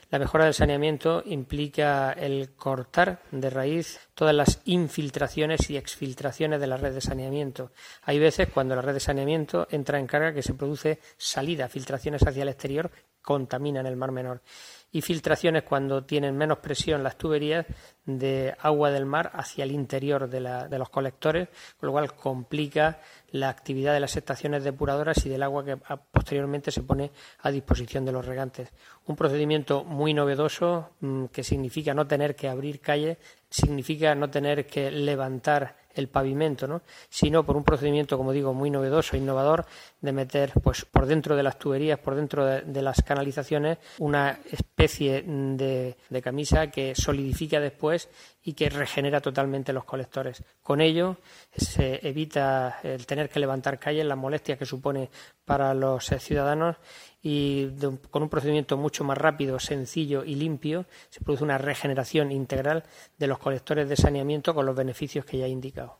La mejora del saneamiento implica el cortar de raíz todas las infiltraciones y exfiltraciones de la red de saneamiento. Hay veces cuando la red de saneamiento entra en carga que se produce salida, filtraciones hacia el exterior, contaminan el Mar Menor. Y filtraciones cuando tienen menos presión las tuberías de agua del mar hacia el interior de los colectores, con lo cual complica la actividad de las estaciones depuradoras y del agua que posteriormente se pone a disposición de los regantes. Un procedimiento muy novedoso que significa no tener que abrir calles, significa no tener que levantar el pavimento, ¿no? Sino por un procedimiento, como digo, muy novedoso e innovador de meter pues por dentro de las tuberías, por dentro de las canalizaciones, una especie de camisa que solidifica después y que regenera totalmente los colectores. Con ello se evita el tener que levantar calles, las molestias que supone para los ciudadanos y con un procedimiento mucho más rápido, sencillo y limpio se produce una regeneración integral de los colectores de saneamiento con los beneficios que ya he indicado.